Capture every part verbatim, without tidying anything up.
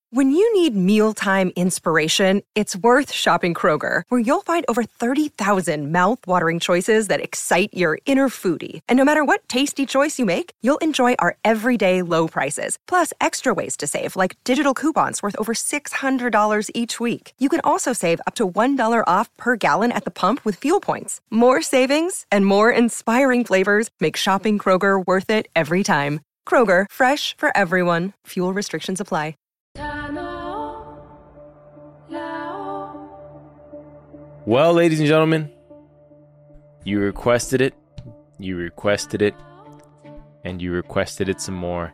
When you need mealtime inspiration, it's worth shopping Kroger, where you'll find over thirty thousand mouth-watering choices that excite your inner foodie. And no matter what tasty choice you make, you'll enjoy our everyday low prices, plus extra ways to save, like digital coupons worth over six hundred dollars each week. You can also save up to one dollar off per gallon at the pump with fuel points. More savings and more inspiring flavors make shopping Kroger worth it every time. Kroger, fresh for everyone. Fuel restrictions apply. Well, ladies and gentlemen, you requested it, you requested it, and you requested it some more.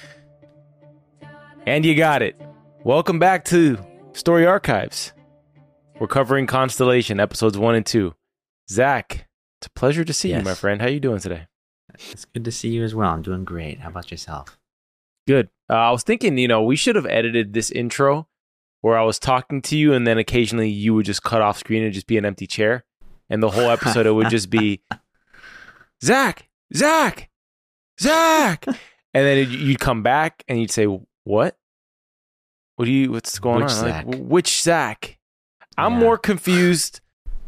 And you got it. Welcome back to Story Archives. We're covering Constellation, episodes one and two. Zach, it's a pleasure to see yes. you, my friend. How you doing today? It's good to see you as well. I'm doing great. How about yourself? Good. Uh, I was thinking, you know, we should have edited this intro where I was talking to you and then occasionally you would just cut off screen and just be an empty chair. And the whole episode, it would just be, Zach, Zach, Zach. And then it, you'd come back and you'd say, what? What do you, what's going which on? Zach? Like, which Zach? I'm Yeah. more confused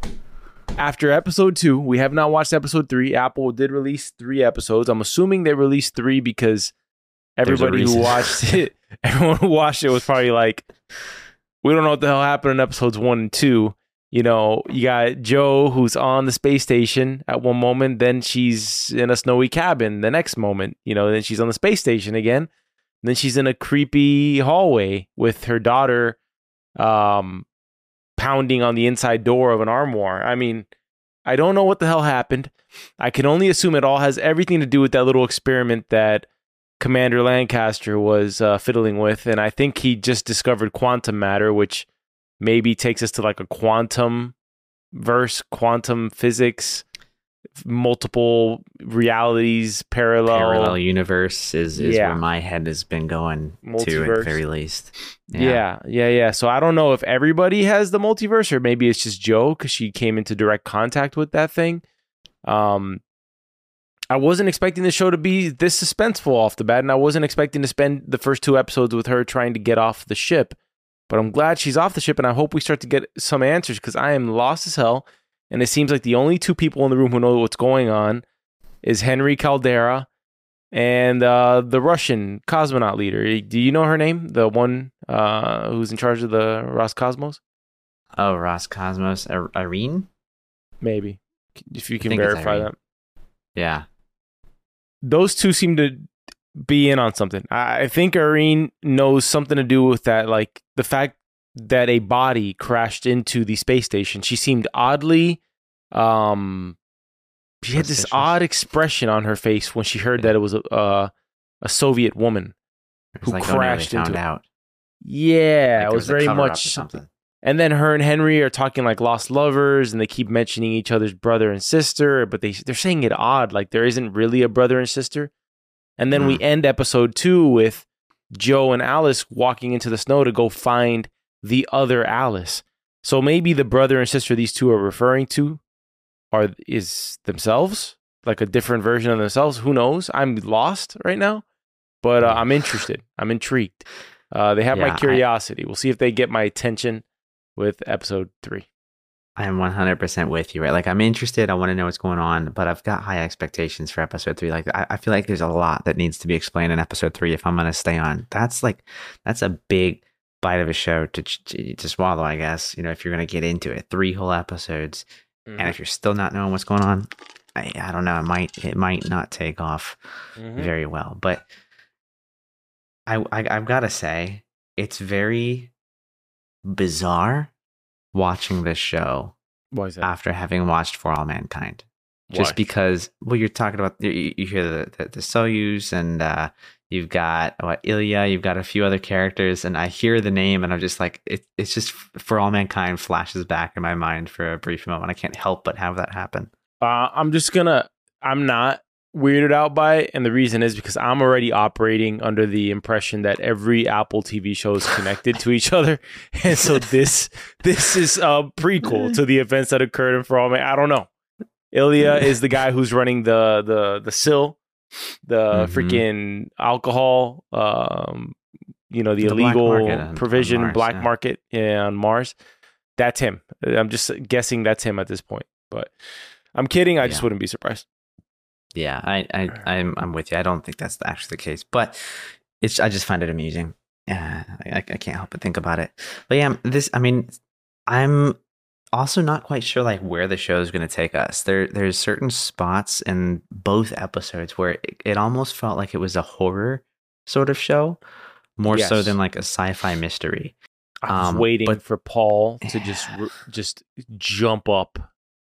after episode two. We have not watched episode three. Apple did release three episodes. I'm assuming they released three because everybody who watched it, everyone who watched it was probably like, we don't know what the hell happened in episodes one and two. You know, you got Joe who's on the space station at one moment, then she's in a snowy cabin the next moment, you know, then she's on the space station again. Then she's in a creepy hallway with her daughter um, pounding on the inside door of an armoire. I mean, I don't know what the hell happened. I can only assume it all has everything to do with that little experiment that Commander Lancaster was uh, fiddling with, and I think he just discovered quantum matter, which maybe takes us to like a quantum verse, quantum physics, multiple realities, parallel parallel universe is, is yeah. where my head has been going Multiverse. to at the very least. Yeah. yeah, yeah, yeah. So I don't know if everybody has the multiverse or maybe it's just Joe because she came into direct contact with that thing. Um, I wasn't expecting the show to be this suspenseful off the bat, and I wasn't expecting to spend the first two episodes with her trying to get off the ship. But I'm glad she's off the ship, and I hope we start to get some answers because I am lost as hell. And it seems like the only two people in the room who know what's going on is Henry Caldera and uh, the Russian cosmonaut leader. Do you know her name? The one uh, who's in charge of the Roscosmos? Oh, Roscosmos. Ir- Irene? Maybe. If you I can think it's verify Irene. that. Yeah. Those two seem to be in on something. I think Irene knows something to do with that, like the fact that a body crashed into the space station. She seemed oddly, um, she had this Suspicious. odd expression on her face when she heard that it was a uh, a Soviet woman It's who like, oh, no, crashed they found into it. out. Yeah, Like it there was a very cover-up much or something. And then her and Henry are talking like lost lovers, and they keep mentioning each other's brother and sister, but they they're saying it odd, like there isn't really a brother and sister. And then Mm. we end episode two with Joe and Alice walking into the snow to go find the other Alice. So maybe the brother and sister these two are referring to are is themselves, like a different version of themselves. Who knows? I'm lost right now, but uh, I'm interested. I'm intrigued. Uh, they have Yeah, my curiosity. We'll see if they get my attention with episode three. I am one hundred percent with you, right? Like, I'm interested. I want to know what's going on, but I've got high expectations for episode three. Like, I, I feel like there's a lot that needs to be explained in episode three if I'm going to stay on. That's like, that's a big bite of a show to to swallow, I guess, you know, if you're going to get into it. Three whole episodes. Mm-hmm. And if you're still not knowing what's going on, I, I don't know. It might, it might not take off mm-hmm. very well. But I, I I've got to say, it's very bizarre watching this show. Why is that? After having watched For All Mankind. Why? Just because, well, you're talking about, you, you hear the, the, the Soyuz, and uh, you've got what, Ilya, you've got a few other characters, and I hear the name, and I'm just like, it, it's just For All Mankind flashes back in my mind for a brief moment. I can't help but have that happen. Uh, I'm just gonna, I'm not weirded out by it, and the reason is because I'm already operating under the impression that every Apple T V show is connected to each other, and so this this is a prequel to the events that occurred in For All Man. I don't know. Ilya is the guy who's running the the the S I L, the Mhm. freaking alcohol, um, you know, the, the illegal provision, Mars, black yeah. market yeah, on Mars. That's him. I'm just guessing that's him at this point. But I'm kidding. I yeah. just wouldn't be surprised. Yeah, I, I, I'm, I'm with you. I don't think that's actually the case, but it's. I just find it amusing. Yeah, I, I can't help but think about it. But yeah, this. I mean, I'm also not quite sure like where the show is going to take us. There, there's certain spots in both episodes where it, it almost felt like it was a horror sort of show, more yes. so than like a sci-fi mystery. I was um, waiting but, for Paul to just just jump up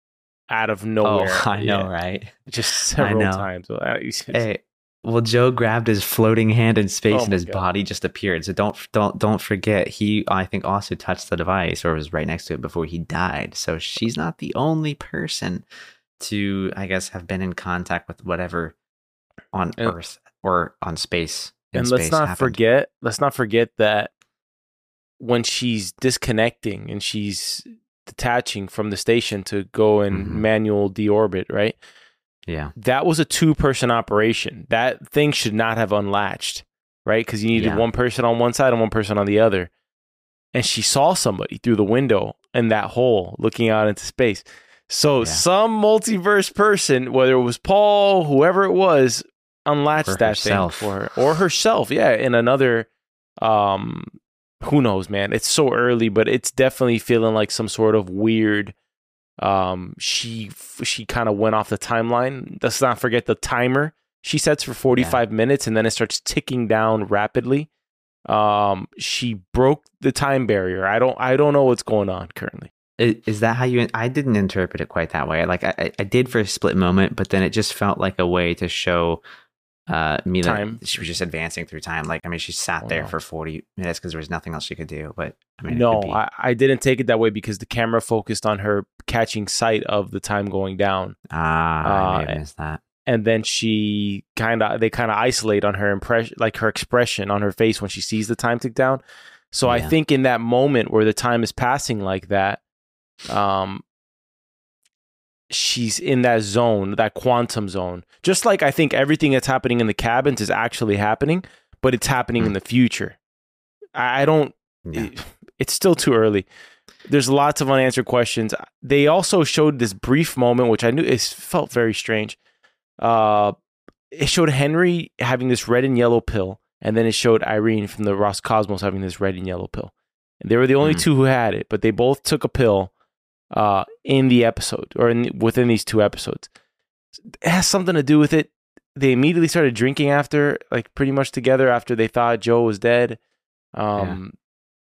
out of nowhere. Oh, I know, yeah. right? Just several times. Hey, well, Joe grabbed his floating hand in space, oh and his God. body just appeared. So don't don't don't forget, he I think also touched the device or was right next to it before he died. So she's not the only person to, I guess, have been in contact with whatever on and, Earth or on space. And space let's not happened. forget. Let's not forget that when she's disconnecting and she's detaching from the station to go in mm-hmm. manual deorbit, right? Yeah. That was a two-person operation. That thing should not have unlatched, right? Because you needed yeah. one person on one side and one person on the other. And she saw somebody through the window in that hole looking out into space. So yeah. some multiverse person, whether it was Paul, whoever it was, unlatched or that herself. thing for her. Or herself, yeah, in another... um. Who knows, man? It's so early, but it's definitely feeling like some sort of weird. Um, she she kind of went off the timeline. Let's not forget the timer she sets for forty-five yeah. minutes, and then it starts ticking down rapidly. Um, she broke the time barrier. I don't I don't know what's going on currently. Is, is that how you? I didn't interpret it quite that way. Like I I did for a split moment, but then it just felt like a way to show. Uh, Mila, time. She was just advancing through time. Like, I mean, she sat there oh, no. for forty minutes because there was nothing else she could do. But I mean, no, be... I, I didn't take it that way because the camera focused on her catching sight of the time going down. Ah, uh, I may have missed that. And then she kind of, they kind of isolate on her impression, like her expression on her face when she sees the time tick down. So yeah. I think in that moment where the time is passing like that, um, she's in that zone, that quantum zone. Just like I think everything that's happening in the cabins is actually happening, but it's happening mm. in the future. I don't, yeah. it, it's still too early. There's lots of unanswered questions. They also showed this brief moment, which I knew it felt very strange. Uh, it showed Henry having this red and yellow pill, and then it showed Irene from the Roscosmos having this red and yellow pill. And they were the only mm. two who had it, but they both took a pill uh, in the episode or in, within these two episodes. It has something to do with it. They immediately started drinking after, like pretty much together after they thought Joe was dead. Um,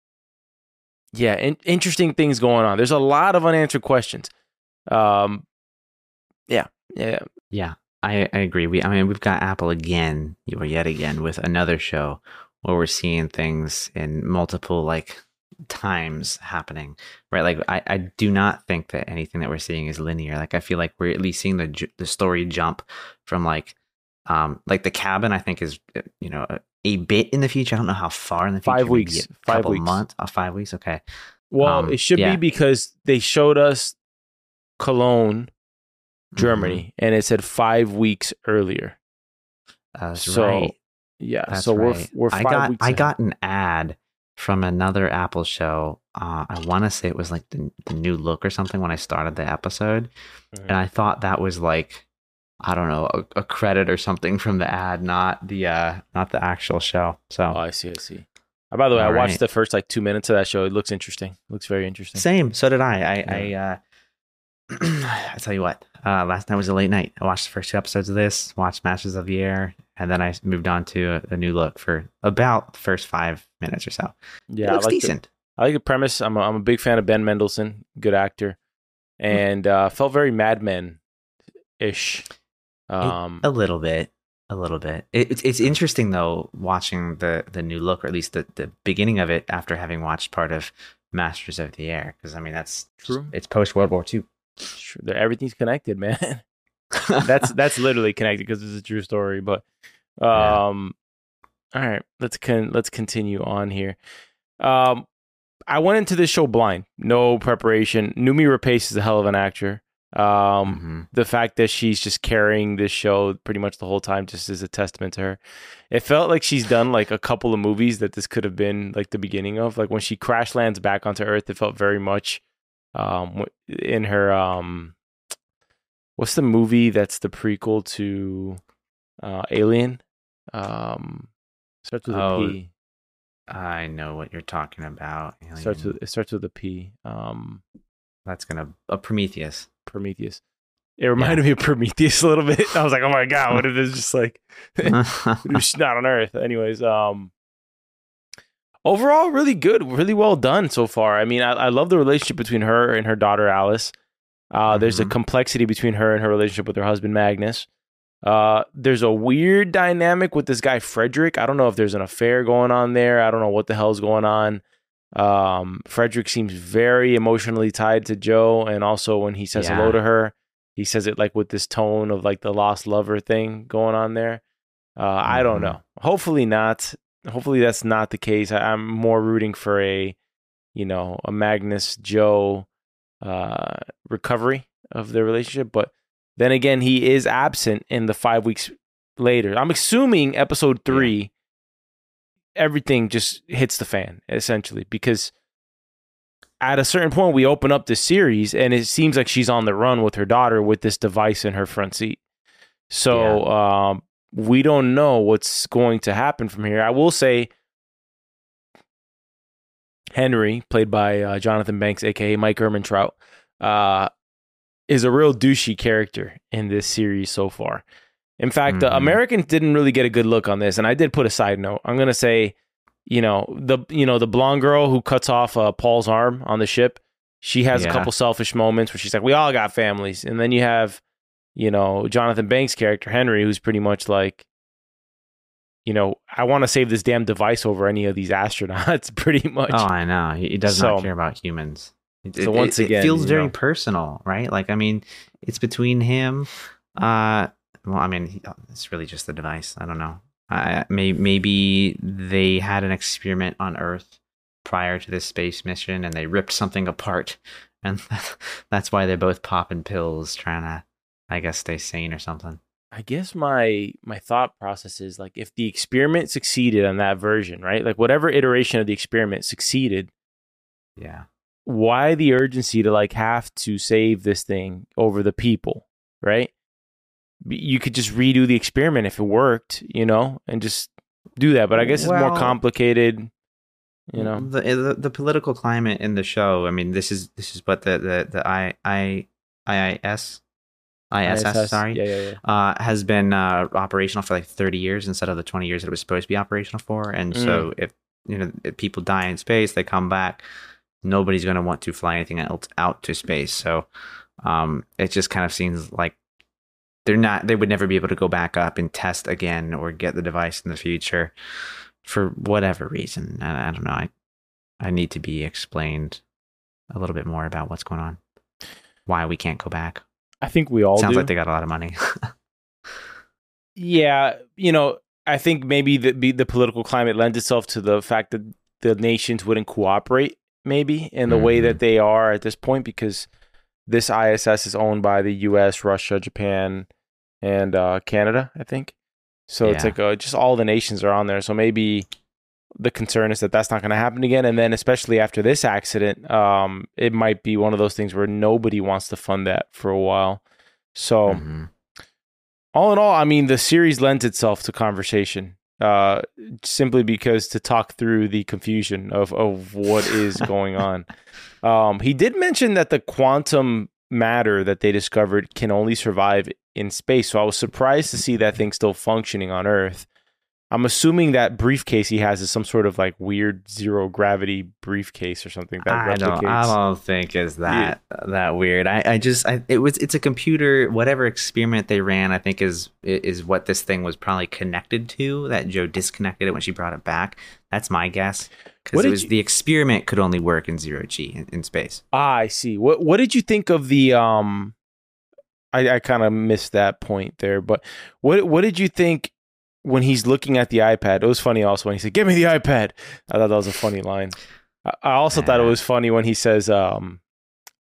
yeah, yeah in, interesting things going on. There's a lot of unanswered questions. Um, yeah, yeah, yeah. I, I agree. We, I mean, we've got Apple again, or yet again, with another show where we're seeing things in multiple like times happening, right? Like, I, I do not think that anything that we're seeing is linear. Like, I feel like we're at least seeing the the story jump from like, um, like the cabin. I think is you know a, a bit in the future. I don't know how far in the future. Five weeks. A five couple weeks. months. Oh, five weeks. Okay. Well, um, it should yeah. be because they showed us Cologne, Germany, mm-hmm. and it said five weeks earlier. That's so, right. Yeah. That's so right. we're we're five I got weeks I ahead. got an ad from another Apple show. Uh, I want to say it was like the, the new look or something when I started the episode, mm-hmm. and I thought that was like I don't know a, a credit or something from the ad, not the uh, not the actual show. So oh, I see. I see. Uh, by the way, All I watched right. the first like two minutes of that show. It looks interesting. It looks very interesting. Same. So did I. I. Yeah. I uh, I tell you what, uh, last night was a late night. I watched the first two episodes of this, watched Masters of the Air, and then I moved on to a, a new look for about the first five minutes or so. Yeah, it looks I like decent. The, I like the premise. I'm a, I'm a big fan of Ben Mendelsohn, good actor, and uh, felt very Mad Men-ish. Um, it, a little bit, a little bit. It, it's it's interesting though watching the the new look, or at least the, the beginning of it after having watched part of Masters of the Air, because I mean that's true. It's post World War Two. Sure, everything's connected, man. that's that's literally connected because it's a true story. But um, yeah. all right, let's con- let's continue on here. Um, I went into this show blind, no preparation. Noomi Rapace is a hell of an actor. Um, Mm-hmm. the fact that she's just carrying this show pretty much the whole time just is a testament to her. It felt like she's done like a couple of movies that this could have been like the beginning of. Like when she crash lands back onto Earth, it felt very much um in her um what's the movie that's the prequel to uh Alien? Um starts with Oh, a P. I know what you're talking about. Alien. Starts with it starts with a P. Um That's gonna a Prometheus. Prometheus. It reminded yeah. me of Prometheus a little bit. I was like, oh my God, what if it's just like she's not on Earth? Anyways, um overall, really good, really well done so far. I mean, I, I love the relationship between her and her daughter Alice. Uh, mm-hmm. There's a complexity between her and her relationship with her husband Magnus. Uh, there's a weird dynamic with this guy Frederick. I don't know if there's an affair going on there. I don't know what the hell's going on. Um, Frederick seems very emotionally tied to Jo, and also when he says yeah. hello to her, he says it like with this tone of like the lost lover thing going on there. Uh, mm-hmm. I don't know. Hopefully not. Hopefully that's not the case. I, I'm more rooting for a, you know, a Magnus Jo uh, recovery of their relationship. But then again, he is absent in the five weeks later. I'm assuming episode three. Yeah. Everything just hits the fan, essentially, because at a certain point, we open up this series and it seems like she's on the run with her daughter with this device in her front seat. So yeah. um, we don't know what's going to happen from here. I will say Henry, played by uh, Jonathan Banks, a k a. Mike Ehrmantraut, uh, is a real douchey character in this series so far. In fact, mm-hmm. the Americans didn't really get a good look on this, and I did put a side note. I'm gonna say, you know, the you know the blonde girl who cuts off uh, Paul's arm on the ship. She has yeah. a couple selfish moments where she's like, "We all got families," and then you have, you know, Jonathan Banks' character Henry, who's pretty much like, you know, I want to save this damn device over any of these astronauts. Pretty much. Oh, I know. He, he does so, not care about humans. It, so once it, again, it feels very know. personal, right? Like, I mean, it's between him. Uh, Well, I mean, he, it's really just the device. I don't know. Uh, may, maybe they had an experiment on Earth prior to this space mission, and they ripped something apart, and that's why they're both popping pills, trying to, I guess, stay sane or something. I guess my my thought process is like, if the experiment succeeded on that version, right? Like whatever iteration of the experiment succeeded, yeah. Why the urgency to like have to save this thing over the people, right? You could just redo the experiment if it worked, you know, and just do that. But I guess it's well, more complicated, you know. The, the the political climate in the show. I mean, this is this is what the the the I I I S I S S sorry yeah, yeah, yeah. Uh, has been uh, operational for like thirty years instead of the twenty years that it was supposed to be operational for. And mm. so if you know if people die in space, they come back. Nobody's going to want to fly anything else out to space. So um, it just kind of seems like. They're not. They would never be able to go back up and test again or get the device in the future, for whatever reason. I, I don't know. I I need to be explained a little bit more about what's going on, why we can't go back. I think we all sounds do. like they got a lot of money. Yeah, you know, I think maybe the the political climate lends itself to the fact that the nations wouldn't cooperate, maybe in the mm-hmm. way that they are at this point, because this I S S is owned by the U S, Russia, Japan, and uh, Canada, I think. So yeah. it's like uh, just all the nations are on there. So maybe the concern is that that's not going to happen again. And then especially after this accident, um, it might be one of those things where nobody wants to fund that for a while. So mm-hmm. all in all, I mean, the series lends itself to conversation uh, simply because to talk through the confusion of, of what is going on. Um, he did mention that the quantum matter that they discovered can only survive in space. So I was surprised to see that thing still functioning on Earth. I'm assuming that briefcase he has is some sort of like weird zero gravity briefcase or something that I replicates. don't, I don't think is that yeah. that weird. I, I just I, it was it's a computer. Whatever experiment they ran, I think is is what this thing was probably connected to. That Jo disconnected it when she brought it back. That's my guess, because it was you, the experiment could only work in zero G in, in space. Ah, I see. What what did you think of the um? I, I kind of missed that point there, but what what did you think when he's looking at the iPad? It was funny also when he said, "Give me the iPad." I thought that was a funny line. I, I also yeah. thought it was funny when he says, um,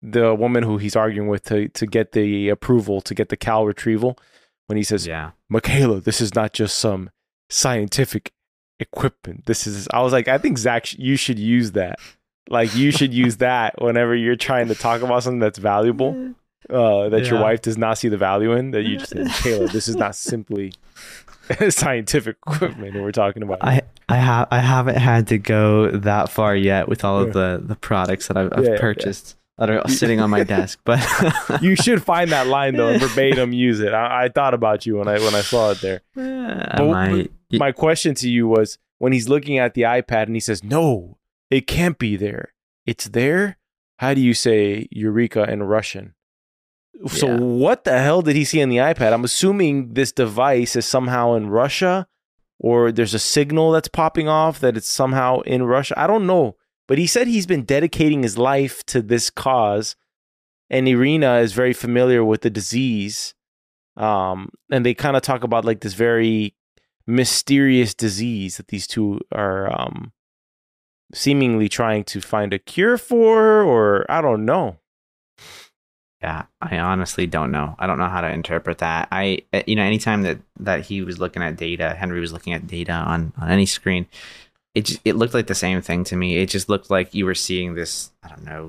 the woman who he's arguing with to to get the approval to get the Cal retrieval, when he says, Yeah. Michaela, this is not just some scientific equipment. This is, I was like, I think Zach, you should use that. Like, you should use that whenever you're trying to talk about something that's valuable, uh, that Yeah. your wife does not see the value in, that you just say, Michaela, this is not simply scientific equipment that we're talking about. I I have I haven't had to go that far yet with all of Yeah. the the products that I've, I've Yeah, yeah, purchased that are sitting on my desk. But You should find that line though and verbatim use it. I, I thought about you when I when I saw it there. I But might. My question to you was, when he's looking at the iPad and he says, no, it can't be there. It's there? How do you say Eureka in Russian? So Yeah. what the hell did he see on the iPad? I'm assuming this device is somehow in Russia, or there's a signal that's popping off that it's somehow in Russia. I don't know. But he said he's been dedicating his life to this cause, and Irina is very familiar with the disease. Um, and they kind of talk about like this very mysterious disease that these two are um, seemingly trying to find a cure for, or I don't know. Yeah, I honestly don't know. I don't know how to interpret that. I, you know, anytime that, that he was looking at data, Henry was looking at data on, on any screen, it just, it looked like the same thing to me. It just looked like you were seeing this, I don't know,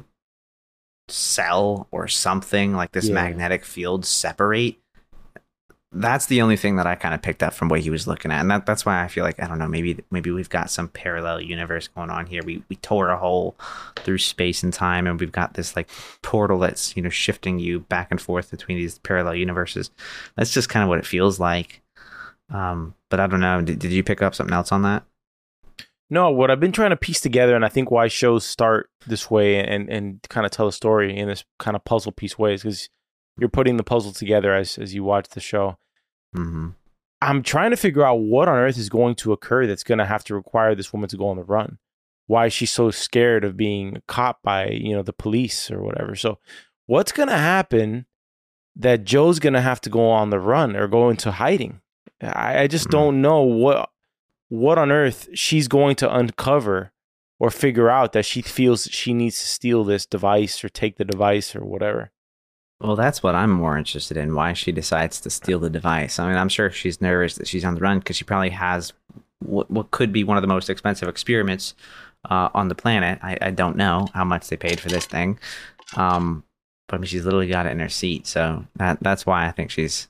cell or something, like this Yeah. magnetic field separate. That's the only thing that I kind of picked up from what he was looking at. And that, that's why I feel like, I don't know, maybe maybe we've got some parallel universe going on here. We we tore a hole through space and time, and we've got this like portal that's, you know, shifting you back and forth between these parallel universes. That's just kind of what it feels like. Um, but I don't know. Did, did you pick up something else on that? No, what I've been trying to piece together, and I think why shows start this way and, and kind of tell a story in this kind of puzzle piece ways, because you're putting the puzzle together as, as you watch the show. Mm-hmm. I'm trying to figure out what on earth is going to occur that's going to have to require this woman to go on the run. Why is she so scared of being caught by, you know, the police or whatever? So what's going to happen that Joe's going to have to go on the run or go into hiding? I, I just Mhm. don't know what what on earth she's going to uncover or figure out that she feels she needs to steal this device or take the device or whatever. Well, that's what I'm more interested in, why she decides to steal the device. I mean, I'm sure she's nervous that she's on the run because she probably has what, what could be one of the most expensive experiments uh, on the planet. I, I don't know how much they paid for this thing. Um, but I mean, she's literally got it in her seat. So that that's why I think she's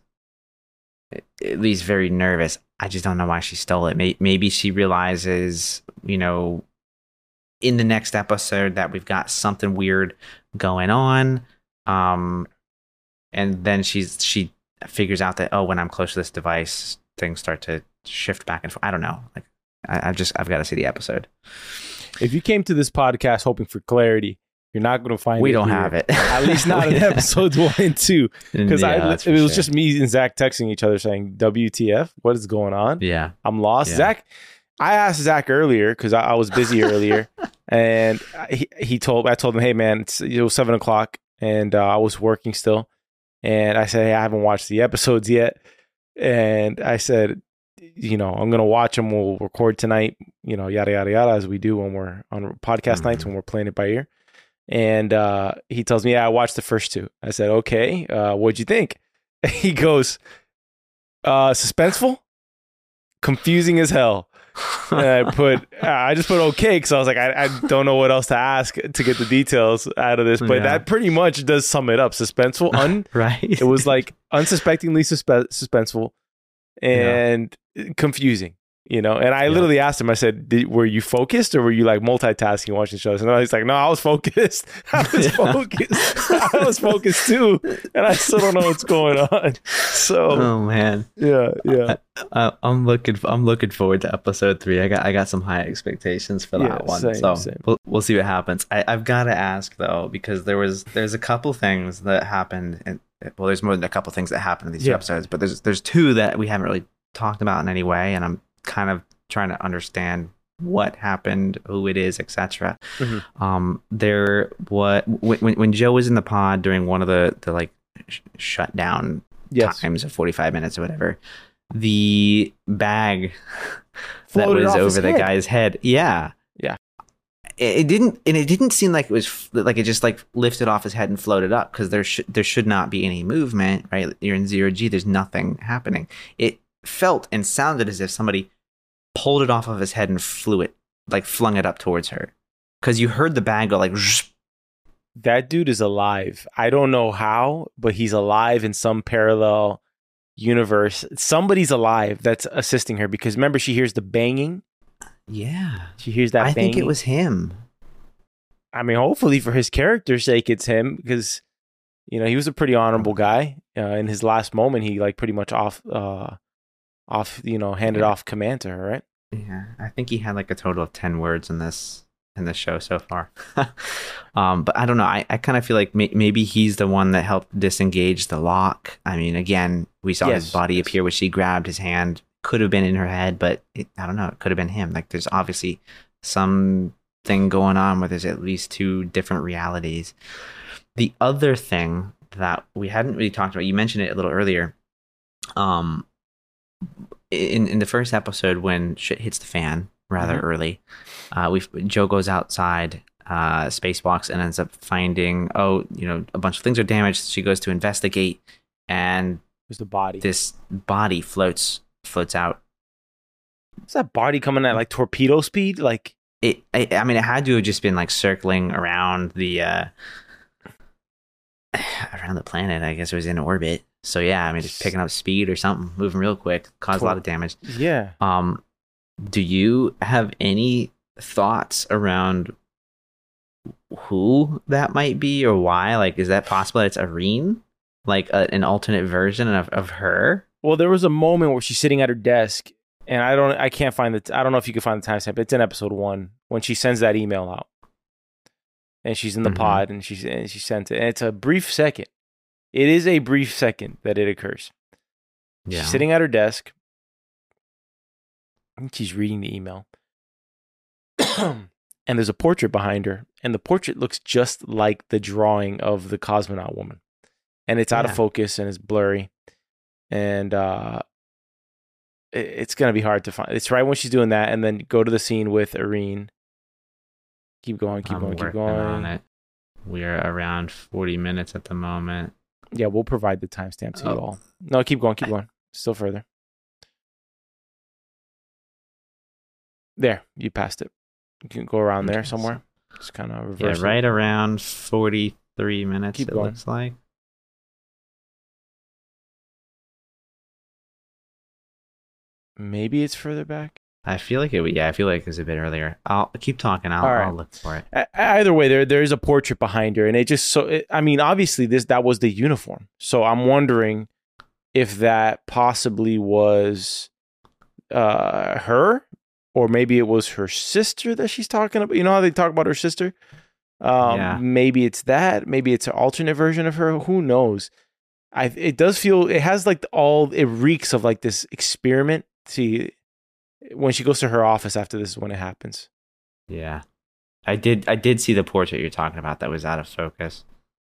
at least very nervous. I just don't know why she stole it. Maybe, maybe she realizes, you know, in the next episode that we've got something weird going on. Um, and then she's she figures out that, oh, when I'm close to this device, things start to shift back and forth. I don't know. Like, I, I've just I've got to see the episode. If you came to this podcast hoping for clarity, you're not going to find We it. don't here. have it. At least not in episodes one and two. Because Yeah, I that's it for was sure. just me and Zach texting each other saying, W T F? What is going on? Yeah. I'm lost. Yeah. Zach, I asked Zach earlier because I, I was busy earlier, and he, he told I told him, hey man, it's it was seven o'clock, and uh, I was working still, and I said, hey, I haven't watched the episodes yet, and I said, you know, I'm gonna watch them. We'll record tonight, you know, yada yada yada, as we do when we're on podcast Mhm. nights when we're playing it by ear. And uh, he tells me, yeah, I watched the first two. I said, okay, uh, what'd you think? He goes, uh, suspenseful, confusing as hell. And I put, I just put okay because I was like, I, I don't know what else to ask to get the details out of this, but Yeah. that pretty much does sum it up. Suspenseful, un, Right. it was like unsuspectingly suspe- suspenseful and confusing, you know. And I Yeah. literally asked him, I said, Did, were you focused or were you like multitasking watching shows? And he's like, no, I was focused. I was Yeah. focused. I was focused too. And I still don't know what's going on. So Oh man. yeah, yeah. Uh, I'm looking. I'm looking forward to episode three. I got. I got some high expectations for that Yeah, one. same, so same. We'll, we'll see what happens. I, I've got to ask though, because there was there's a couple things that happened. And well, there's more than a couple things that happened in these two Yeah. episodes, but there's there's two that we haven't really talked about in any way, and I'm kind of trying to understand what happened, who it is, et cetera. Mhm. Um, there what when when Joe was in the pod during one of the the like sh- shutdown Yes. times of forty-five minutes or whatever, the bag that Floated was off his over the head. guy's head, yeah, Yeah. it, it didn't, and it didn't seem like it was like it just like lifted off his head and floated up because there should there should not be any movement, right? You're in zero G. There's nothing happening. It felt and sounded as if somebody pulled it off of his head and flew it, like flung it up towards her, because you heard the bag go like. Zh. That dude is alive. I don't know how, but he's alive in some parallel universe. Somebody's alive that's assisting her because remember, she hears the banging. Yeah. She hears that I banging. think it was him. I mean, hopefully for his character's sake, it's him because, you know, he was a pretty honorable guy. Uh, in his last moment, he like pretty much off, uh, off, you know, handed yeah. off command to her, right? Yeah. I think he had like a total of ten words in this. in the show so far. um, but I don't know. I, I kind of feel like may- maybe he's the one that helped disengage the lock. I mean, again, we saw yes, his body yes. appear when she grabbed his hand. Could have been in her head, but it, I don't know. It could have been him. Like there's obviously something going on where there's at least two different realities. The other thing that we hadn't really talked about, you mentioned it a little earlier. Um, in, in the first episode when shit hits the fan, rather mm-hmm. early. Uh, we Joe goes outside, uh, spacewalks, and ends up finding, oh, you know, a bunch of things are damaged. She goes to investigate, and there's the body. This body floats floats out. Is that body coming at like torpedo speed? Like it. I, I mean, it had to have just been like circling around the uh, around the planet. I guess it was in orbit. So yeah, I mean, just picking up speed or something, moving real quick, caused Tor- a lot of damage. Yeah. Um. Do you have any thoughts around who that might be or why? Like, is that possible that it's Irene? Like a, an alternate version of, of her? Well, there was a moment where she's sitting at her desk, and I don't, I can't find the, I don't know if you can find the timestamp. It's in episode one when she sends that email out, and she's in the mm-hmm. pod, and she's and she sent it. And it's a brief second. It is a brief second that it occurs. Yeah. She's sitting at her desk. I think she's reading the email. And there's a portrait behind her. And the portrait looks just like the drawing of the cosmonaut woman. And it's out yeah. of focus and it's blurry. And uh, it, it's going to be hard to find. It's right when she's doing that. And then go to the scene with Irene. Keep going, keep I'm going, keep going. On it. We're around forty minutes at the moment. Yeah, we'll provide the timestamp to oh. you all. No, keep going, keep going. Still further. There, you passed it. You can go around there somewhere. Just kind of reverse. Yeah, right it. Around forty-three minutes, Keep it going. Looks like. Maybe it's further back. I feel like it. Yeah, I feel like it's a bit earlier. I'll keep talking. I'll, right. I'll look for it. Either way, there there is a portrait behind her, and it just so. It, I mean, obviously, this that was the uniform. So I'm wondering if that possibly was uh, her. Or maybe it was her sister that she's talking about. You know how they talk about her sister? Um, yeah. Maybe it's that. Maybe it's an alternate version of her. Who knows? I. It does feel, it has like all, it reeks of like this experiment. See, when she goes to her office after this is when it happens. Yeah. I did, I did see the portrait you're talking about that was out of focus.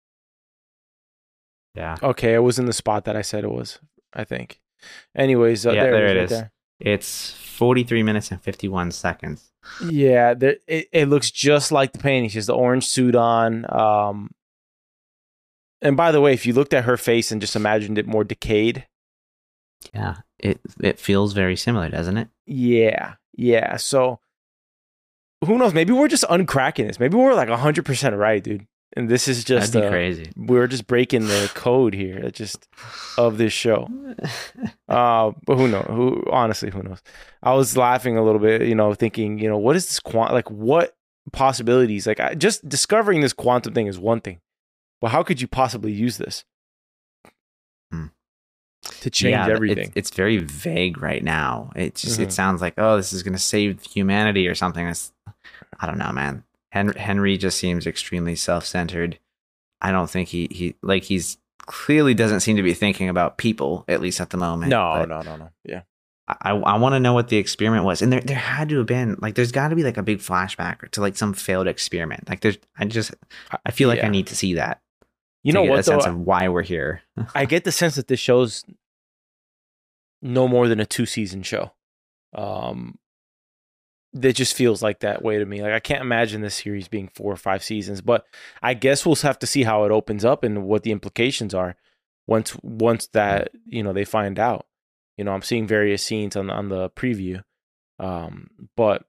Yeah. Okay, it was in the spot that I said it was, I think. Anyways, uh, yeah, there, there it is. is. Right there. It's forty-three minutes and fifty-one seconds. Yeah, there, it, it looks just like the painting. She has the orange suit on. Um, and by the way, if you looked at her face and just imagined it more decayed. Yeah, it it feels very similar, doesn't it? Yeah, yeah. So who knows? Maybe we're just uncracking this. Maybe we're like one hundred percent right, dude. And this is just That'd be uh, crazy. We're just breaking the code here, just of this show. Uh, but who knows? Who honestly, who knows? I was laughing a little bit, you know, thinking, you know, what is this quant? Like, what possibilities? Like, I, just discovering this quantum thing is one thing, but how could you possibly use this hmm. to change yeah, everything? It's, it's very vague right now. It just mm-hmm. it sounds like, oh, this is going to save humanity or something. It's, I don't know, man. Henry, Henry just seems extremely self-centered. I don't think he, he like he's clearly doesn't seem to be thinking about people, at least at the moment. No, no, no, no. Yeah. I, I want to know what the experiment was. And there there had to have been, like, there's got to be like a big flashback to like some failed experiment. Like there's, I just, I feel like yeah. I need to see that. You know get what, a sense though? of why we're here. I get the sense that this show's no more than a two season show. Um, that just feels like that way to me. Like I can't imagine this series being four or five seasons, but I guess we'll have to see how it opens up and what the implications are once once that, you know, they find out. You know, I'm seeing various scenes on on the preview, um, but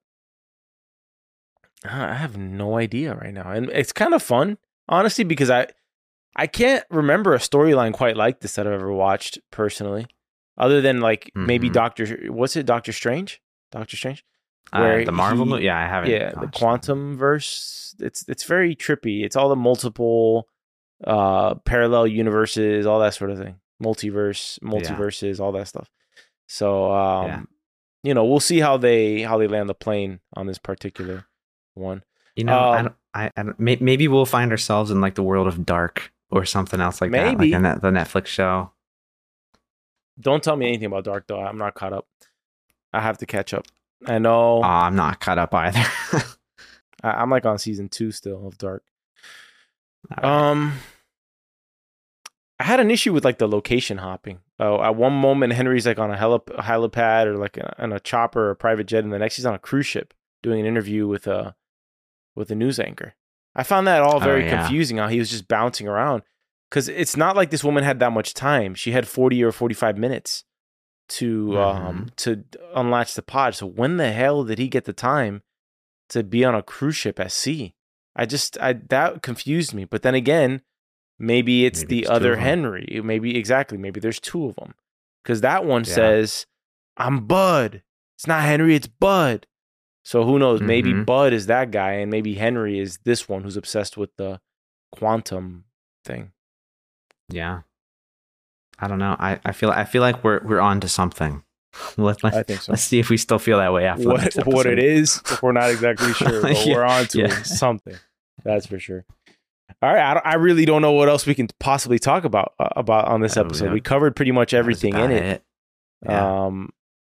I have no idea right now, and it's kind of fun, honestly, because I I can't remember a storyline quite like this that I've ever watched personally, other than like mm-hmm. maybe Doctor what's it Doctor Strange, Doctor Strange. Where uh, the Marvel movie? Yeah, I haven't. Yeah, the Quantum Verse. It's it's very trippy. It's all the multiple uh, parallel universes, all that sort of thing. Multiverse, multiverses, yeah. all that stuff. So, um, yeah. you know, we'll see how they how they land the plane on this particular one. You know, um, I don't, I, I don't, maybe we'll find ourselves in like the world of Dark or something else like maybe. that, like in the Netflix show. Don't tell me anything about Dark though. I'm not caught up. I have to catch up. I know. Oh, I'm not caught up either. I, I'm like on season two still of Dark. Right. Um, I had an issue with like the location hopping. Oh, at one moment Henry's like on a helip- helipad or like a, on a chopper or a private jet, and the next he's on a cruise ship doing an interview with a with a news anchor. I found that all very oh, yeah. confusing. How he was just bouncing around because it's not like this woman had that much time. She had forty or forty-five minutes to mm-hmm. um to unlatch the pod. So when the hell did he get the time to be on a cruise ship at sea? I just I that confused me. But then again, maybe it's maybe the it's other Henry. Maybe exactly. Maybe there's two of them because that one yeah. says, "I'm Bud." It's not Henry. It's Bud. So who knows? Mm-hmm. Maybe Bud is that guy, and maybe Henry is this one who's obsessed with the quantum thing. Yeah. I don't know. I, I feel I feel like we're we're on to something. Let, let's, I think so. Let's see if we still feel that way after what, what it is. We're not exactly sure, but yeah, we're on to yeah. something. That's for sure. All right, I, don't, I really don't know what else we can possibly talk about uh, about on this episode. Oh, yeah. We covered pretty much everything in it. it. Yeah. Um,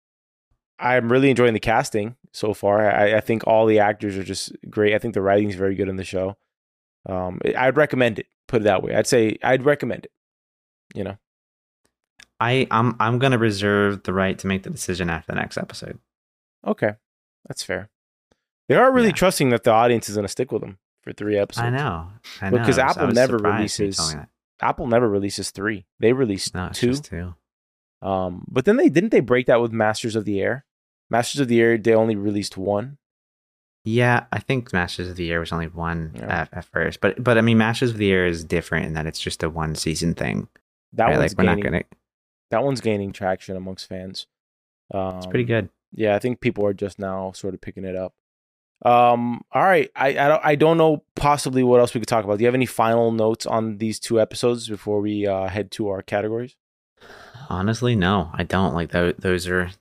I'm really enjoying the casting so far. I, I think all the actors are just great. I think the writing is very good in the show. Um, I'd recommend it. Put it that way. I'd say I'd recommend it. You know. I, I'm I'm gonna reserve the right to make the decision after the next episode. Okay, that's fair. They are really Yeah. trusting that the audience is gonna stick with them for three episodes. I know, I know. Because I was- Apple I was never surprised when you releases- told me that. Apple never releases three. They released No, it's two. just two. Um, but then they didn't they break that with Masters of the Air. Masters of the Air, they only released one. Yeah, I think Masters of the Air was only one Yeah. at, at first, but but I mean, Masters of the Air is different in that it's just a one season thing. That right? one's Like we're not gaining. gonna. That one's gaining traction amongst fans. Um, It's pretty good. Yeah, I think people are just now sort of picking it up. Um, all right, I I don't, I don't know possibly what else we could talk about. Do you have any final notes on these two episodes before we uh, head to our categories? Honestly, no, I don't. Like those. Those are.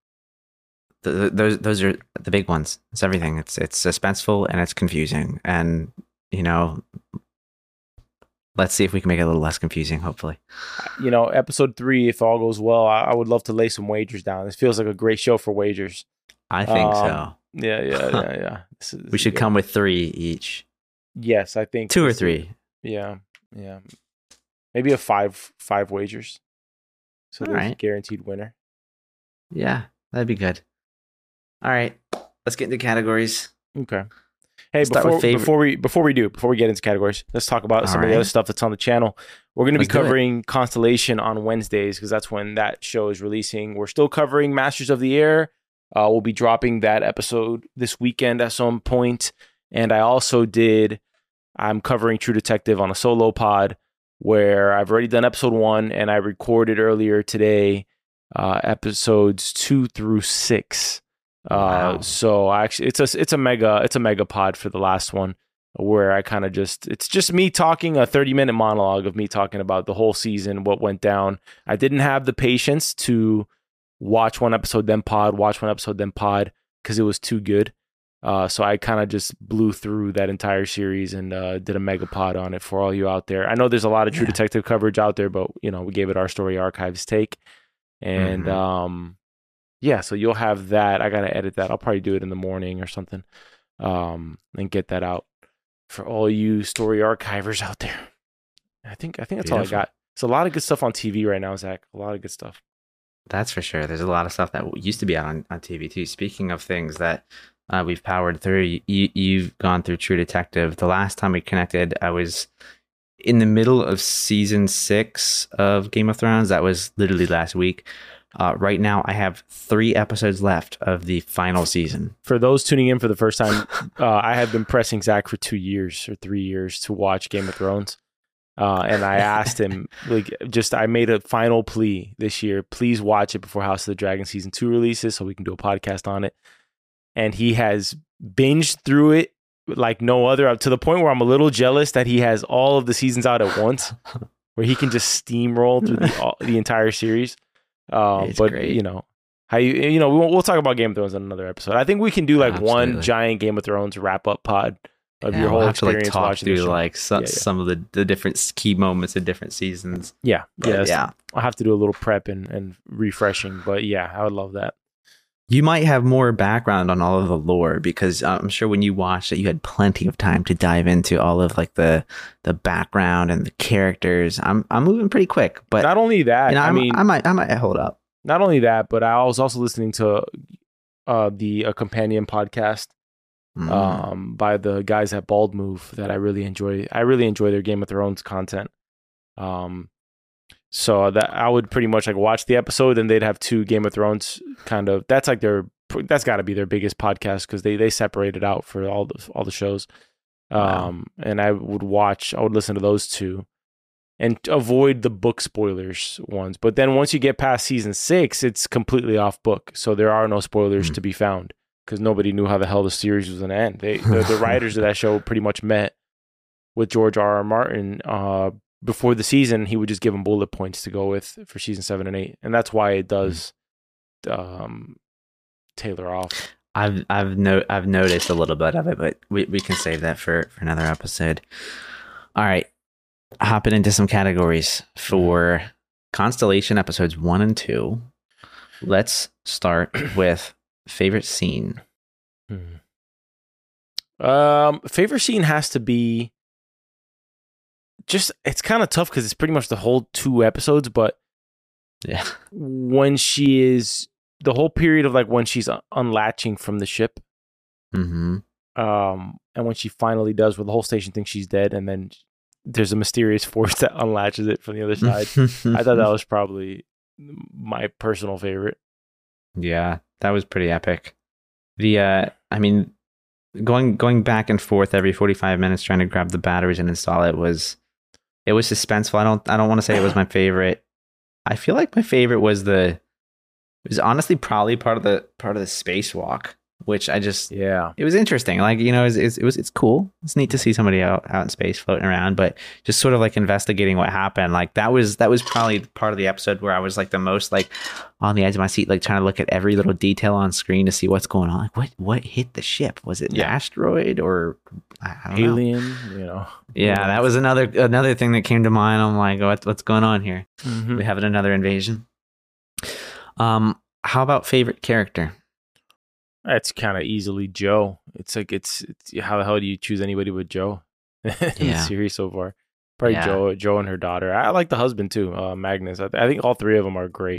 th- Those those are the big ones. It's everything. It's it's suspenseful and it's confusing, and you know, let's see if we can make it a little less confusing. Hopefully, You know, episode three, if all goes well, I, I would love to lay some wagers down. This feels like a great show for wagers. I think Um, so. Yeah, yeah, yeah, yeah. This is- We should yeah. come with three each, Yes, I think two or this is- three. Yeah, yeah. Maybe a five five wagers. So All there's a right. guaranteed winner. Yeah, that'd be good. All right, let's get into categories. Okay. Hey, Start before with favorite- before we before we do before we get into categories, let's talk about All some of the right. other stuff that's on the channel. We're going to be Let's do it. covering Constellation on Wednesdays because that's when that show is releasing. We're still covering Masters of the Air. Uh, we'll be dropping that episode this weekend at some point. And I also did. I'm covering True Detective on a solo pod where I've already done episode one and I recorded earlier today uh, episodes two through six. Wow. Uh, so I actually, it's a it's a mega it's a mega pod for the last one where I kind of just it's just me talking a thirty minute monologue of me talking about the whole season, what went down. I didn't have the patience to watch one episode then pod, watch one episode then pod because it was too good. Uh, so I kind of just blew through that entire series and uh, did a mega pod on it for all you out there. I know there's a lot of True Yeah. Detective coverage out there, but you know we gave it our Story Archives take, and Mhm. um. Yeah, so you'll have that. I gotta edit that. I'll probably do it in the morning or something, um, and get that out for all you story archivers out there. I think I think that's all I Beautiful. got. It's a lot of good stuff on T V right now, Zach. A lot of good stuff. That's for sure. There's a lot of stuff that used to be out on, on T V too. Speaking of things that Uh, we've powered through. You, you've gone through True Detective. The last time we connected, I was in the middle of season six of Game of Thrones. That was literally last week. Uh, right now, I have three episodes left of the final season. For those tuning in for the first time, uh, I have been pressing Zach for two years or three years to watch Game of Thrones. Uh, and I asked him, like, just I made a final plea this year. Please watch it before House of the Dragon season two releases so we can do a podcast on it. And he has binged through it like no other, to the point where I'm a little jealous that he has all of the seasons out at once, where he can just steamroll through the, all, the entire series. Um, but great. you know how you you know we'll, we'll talk about Game of Thrones in another episode. I think we can do like Absolutely. one giant Game of Thrones wrap up pod of Yeah, your whole we'll have to, like, experience talk watching the through show. like some, Yeah, yeah. some of the, the different key moments in different seasons. Yeah, But, yes. yeah. I'll have to do a little prep and, and refreshing, but yeah, I would love that. You might have more background on all of the lore because I'm sure when you watched it, you had plenty of time to dive into all of like the the background and the characters. I'm I'm moving pretty quick, but Not only that, you know, I I'm- mean, I might I might hold up. not only that, but I was also listening to uh, the a companion podcast Mm. um, by the guys at Bald Move that I really enjoy. I really enjoy their Game of Thrones content. Um, so that I would pretty much like watch the episode, and they'd have two Game of Thrones kind of. That's like their. That's got to be their biggest podcast because they they separate it out for all the all the shows. Um, Wow. and I would watch. I would listen to those two, and avoid the book spoilers ones. But then once you get past season six, it's completely off book. So there are no spoilers Mm. to be found because nobody knew how the hell the series was going to end. They the, the writers of that show pretty much met with George R. R. Martin uh, before the season. He would just give them bullet points to go with for season seven and eight, and that's why it does um, tailor off. I've I've no I've noticed a little bit of it, but we, we can save that for, for another episode. All right. Hopping into some categories for Constellation episodes one and two. Let's start with favorite scene. Hmm. Um, favorite scene has to be just. It's kind of tough because it's pretty much the whole two episodes, but Yeah. when she is the whole period of like when she's un- unlatching from the ship, Mm-hmm. um, and when she finally does, where the whole station thinks she's dead, and then there's a mysterious force that unlatches it from the other side. I thought that was probably my personal favorite. Yeah, that was pretty epic. The uh I mean going going back and forth every forty-five minutes trying to grab the batteries and install it was it was suspenseful. I don't I don't want to say it was my favorite. I feel like my favorite was the it was honestly probably part of the part of the spacewalk, which I just Yeah, it was interesting. Like, you know, it was, it was it's cool. It's neat to see somebody out, out in space floating around, but just sort of like investigating what happened. Like that was that was probably part of the episode where I was like the most like on the edge of my seat, like trying to look at every little detail on screen to see what's going on. Like what what hit the ship? Was it an Yeah. asteroid or I I don't know. alien. You know. Yeah, that was another another thing that came to mind. I'm like, what, what's going on here? Mhm. We having another invasion. Um, how about favorite character? That's kind of easily Joe. It's like it's, it's how the hell do you choose anybody but Joe in the Yeah. series so far? Probably Yeah. Joe, Joe and her daughter. I like the husband too, uh, Magnus. I, th- I think all three of them are great.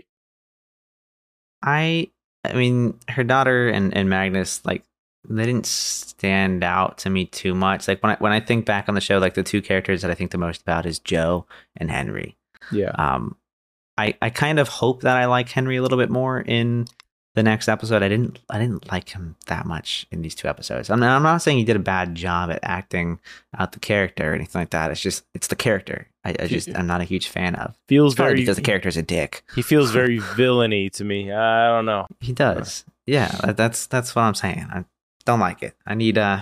I I mean, her daughter and, and Magnus, like, they didn't stand out to me too much. Like when I when I think back on the show, like the two characters that I think the most about is Joe and Henry. Yeah, Um, I I kind of hope that I like Henry a little bit more in the next episode. I didn't I didn't like him that much in these two episodes. I'm I'm not saying he did a bad job at acting out the character or anything like that. It's just it's the character. I, I just I'm not a huge fan of. feels It's probably very because the character's a dick. he feels very villainy to me. I don't know. He does. Yeah, that- that's that's what I'm saying. I don't like it. I need uh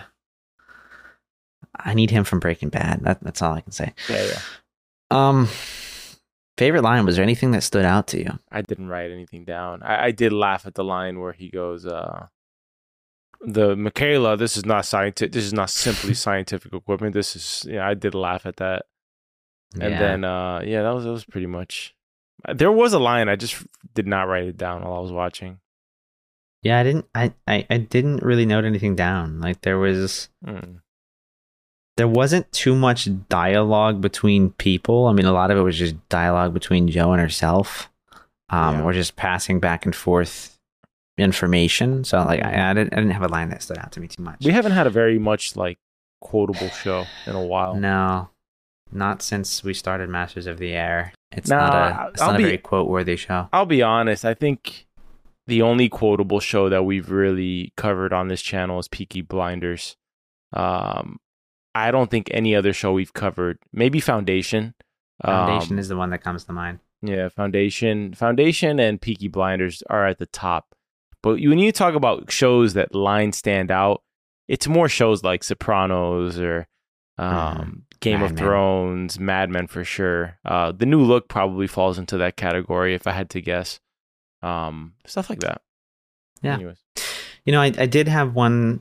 I need him from Breaking Bad. That, that's all I can say. Yeah, yeah. Um favorite line, was there anything that stood out to you? I didn't write anything down. I, I did laugh at the line where he goes, uh, "The Michaela, this is not scientific. This is not simply scientific equipment. This is." Yeah, I did laugh at that. And Yeah. then, uh, yeah, that was that was pretty much. There was a line I just did not write it down while I was watching. Yeah, I didn't I, I, I didn't really note anything down. Like there was Mm. there wasn't too much dialogue between people. I mean, a lot of it was just dialogue between Joe and herself. Um, Yeah. or just passing back and forth information. So like I, I, didn't, I didn't have a line that stood out to me too much. We haven't had a very much like quotable show in a while. No, not since we started Masters of the Air. It's Nah, not a, it's I'll not be- a very quote-worthy show. I'll be honest. I think the only quotable show that we've really covered on this channel is Peaky Blinders. Um, I don't think any other show we've covered. Maybe Foundation. Foundation Um, is the one that comes to mind. Yeah, Foundation, Foundation, and Peaky Blinders are at the top. But you, when you talk about shows that lines stand out, it's more shows like Sopranos or um, Mhm. Game Mad of Men. Thrones, Mad Men for sure. Uh, The New Look probably falls into that category if I had to guess. Um, stuff like that. Yeah. Anyways. You know, I, I did have one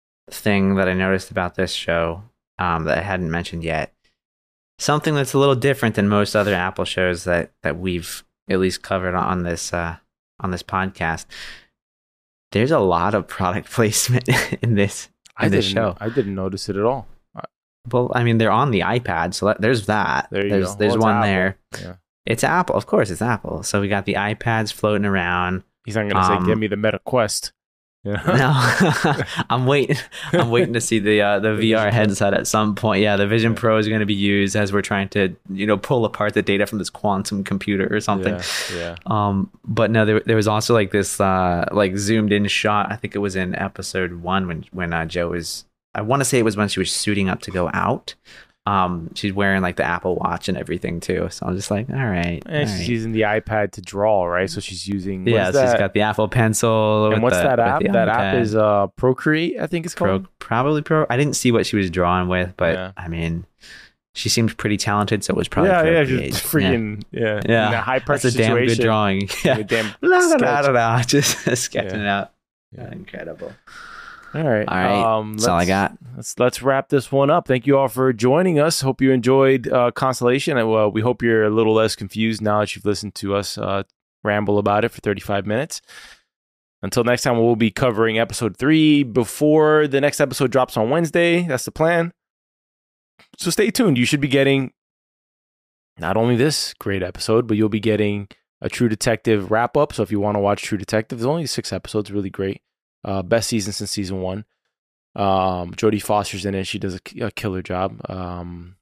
thing that I noticed about this show um, that I hadn't mentioned yet. Something that's a little different than most other Apple shows that, that we've at least covered on this uh, on this podcast. There's a lot of product placement in this in I this didn't, show. I didn't notice it at all. Well, I mean, they're on the iPad, so that, there's that. There you there's go. there's Well, it's one Apple. there. Yeah. It's Apple, of course. It's Apple. So we got the iPads floating around. He's not gonna Um, say, "Give me the Meta Quest." Yeah. No, I'm waiting. I'm waiting to see the uh, the V R headset at some point. Yeah, the Vision Pro is going to be used as we're trying to, you know, pull apart the data from this quantum computer or something. Yeah. yeah. Um, but no, there there was also like this uh like zoomed in shot. I think it was in episode one when when uh, Joe was. I want to say it was when she was suiting up to go out. Um, she's wearing like the Apple Watch and everything too. So I'm just like, all right. And all she's right. using the iPad to draw, right? So she's using Yeah, what's so she's that? got the Apple Pencil. And with what's the- that with app? the That app iPad. is uh Procreate, I think it's Pro, called. probably Pro. I didn't see what she was drawing with, but Yeah. I mean, she seemed pretty talented, so it was probably yeah, yeah, Procreate. just freaking yeah, yeah. In a high pressure That's a damn situation. good drawing. Yeah, A damn la, la, la, sketch. la, la, just sketching Yeah. it out. Yeah. Incredible. All right, All right, Um, that's all I let's- got. Let's let's wrap this one up. Thank you all for joining us. Hope you enjoyed uh, Constellation, and well, we hope you're a little less confused now that you've listened to us uh, ramble about it for thirty-five minutes. Until next time, we'll be covering episode three before the next episode drops on Wednesday. That's the plan. So stay tuned. You should be getting not only this great episode, but you'll be getting a True Detective wrap up. So if you want to watch True Detective, there's only six episodes, really great. Uh, best season since season one. Um, Jodie Foster's in it. She does a, a killer job. Um,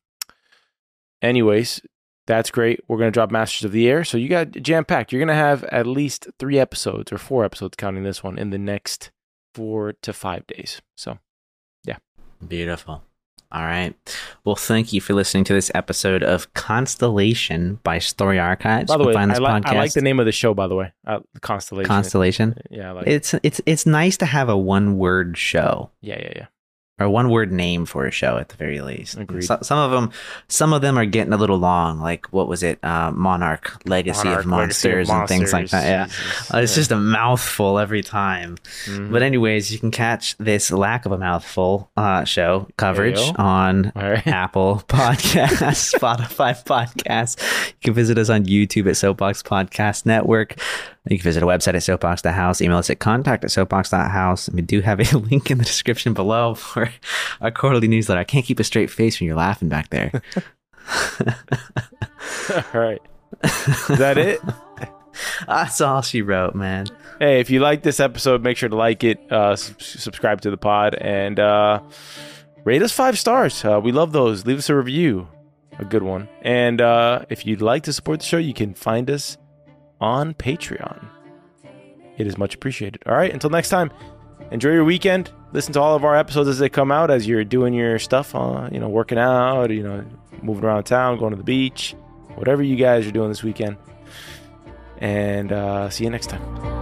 anyways, that's great. We're going to drop Masters of the Air. So you got jam packed. You're going to have at least three episodes or four episodes, counting this one, in the next four to five days. So Beautiful. All right. Well, thank you for listening to this episode of Constellation by Story Archives. by the You way, can find I, this li- I like podcast- the name of the show, by the way. Uh, Constellation. Constellation. Yeah, I like It's it's it's nice to have a one word show. Yeah, yeah, yeah. Or one word name for a show at the very least. Agreed. So, some of them, some of them are getting a little long. Like what was it? Uh, Monarch, Legacy Monarch, of Monsters, Legacy of and things like that. Yeah, Jesus. Uh, it's Yeah. just a mouthful every time. Mhm. But anyways, you can catch this lack of a mouthful uh, show coverage Ayo. on All right. Apple Podcasts, Spotify Podcasts. You can visit us on YouTube at Soapbox Podcast Network. You can visit our website at soapbox dot house. Email us at contact at soapbox dot house. And we do have a link in the description below for our quarterly newsletter. I can't keep a straight face when you're laughing back there. All right. Is that it? That's all she wrote, man. Hey, if you like this episode, make sure to like it, uh, sub- subscribe to the pod, and uh, rate us five stars. Uh, we love those. Leave us a review, a good one. And uh, if you'd like to support the show, you can find us on Patreon. It is much appreciated. All right, until next time, enjoy your weekend. Listen to all of our episodes as they come out, as you're doing your stuff, uh, you know, working out, you know, moving around town, going to the beach, whatever you guys are doing this weekend. And uh, see you next time.